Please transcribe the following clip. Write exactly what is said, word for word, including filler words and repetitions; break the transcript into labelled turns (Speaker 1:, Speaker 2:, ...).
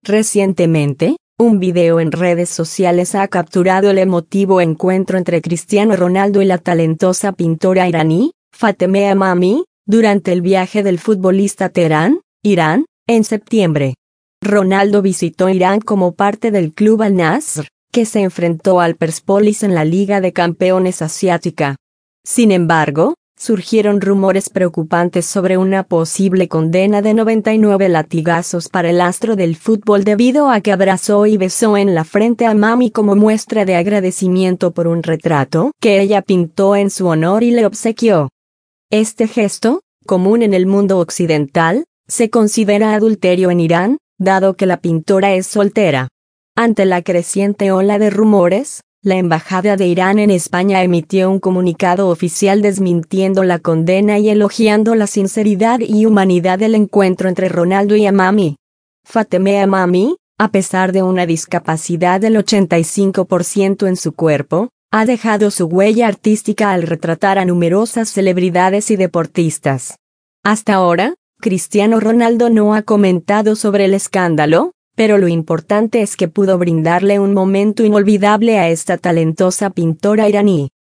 Speaker 1: Recientemente, un video en redes sociales ha capturado el emotivo encuentro entre Cristiano Ronaldo y la talentosa pintora iraní, Fatemeh Emami, durante el viaje del futbolista a Teherán, Irán, en septiembre. Ronaldo visitó Irán como parte del club Al-Nasr, que se enfrentó al Persepolis en la Liga de Campeones Asiática. Sin embargo, surgieron rumores preocupantes sobre una posible condena de noventa y nueve latigazos para el astro del fútbol debido a que abrazó y besó en la frente a Emami como muestra de agradecimiento por un retrato que ella pintó en su honor y le obsequió. Este gesto, común en el mundo occidental, se considera adulterio en Irán, dado que la pintora es soltera. Ante la creciente ola de rumores, la Embajada de Irán en España emitió un comunicado oficial desmintiendo la condena y elogiando la sinceridad y humanidad del encuentro entre Ronaldo y Emami. Fatemeh Emami, a pesar de una discapacidad del ochenta y cinco por ciento en su cuerpo, ha dejado su huella artística al retratar a numerosas celebridades y deportistas. Hasta ahora, Cristiano Ronaldo no ha comentado sobre el escándalo, pero lo importante es que pudo brindarle un momento inolvidable a esta talentosa pintora iraní.